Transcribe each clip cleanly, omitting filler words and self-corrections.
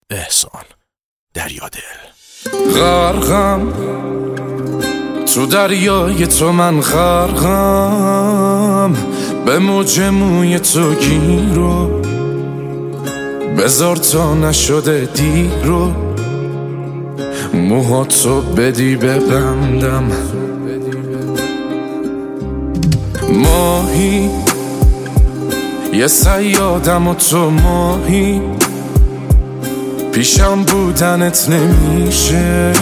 احسان دریادل. غرقم تو دریای تو، من غرقم به موج موی تو گیرو، بذار تا نشده دیرو، موهاتو بدی ببندم. ماهی یه صیادم و تو ماهی، پیشم بودنت نمیشه،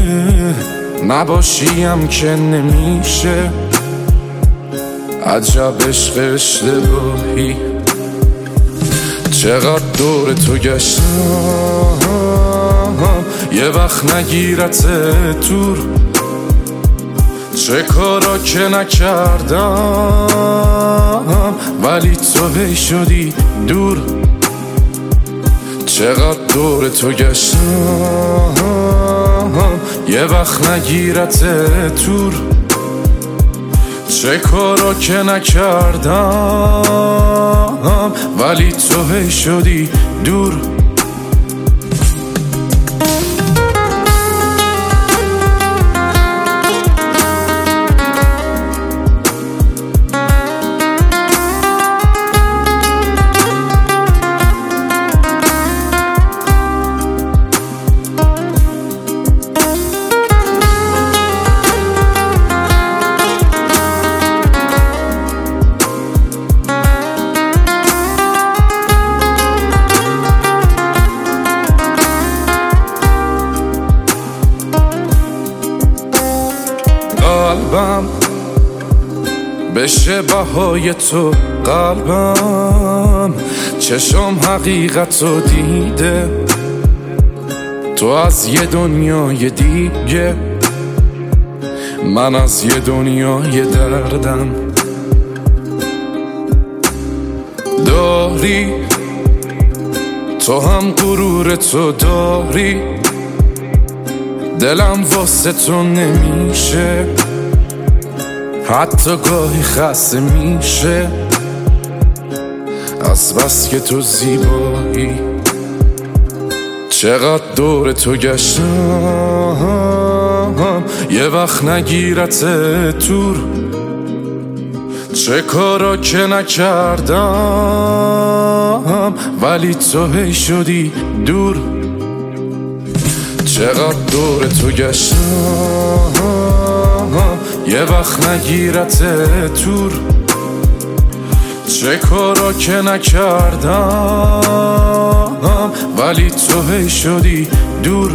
نباشیم که نمیشه. عجب عشق اشتباهی، چقدر دور تو گشتم، یه وقت نگیرت دور. چه کارا که نکردم ولی تو هی شدی دور. چقدر دور تو گشتم، یه وقت نگیرت دور. چه کارا که نکردم ولی تو هی شدی دور. قلبم بشه بهای تو، قلبم چشم حقیقت رو دیده، تو از یه دنیای دیگه، من از یه دنیای دردم. داری تو هم غرور تو داری، دلم واسه تو نمیشه، حتی گاهی خسته میشه، از بس که تو زیبایی. چقدر دور تو گشتم، یه وقت نگیرت دور. چه کارا که نکردم ولی تو هی شدی دور. چقدر دور تو گشتم، یه وقت نگیرت دور. چه کارا که نکردم ولی تو هی شدی دور.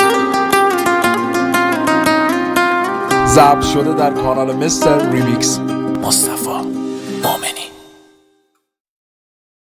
ضبط شده در کانال مستر ریمیکس.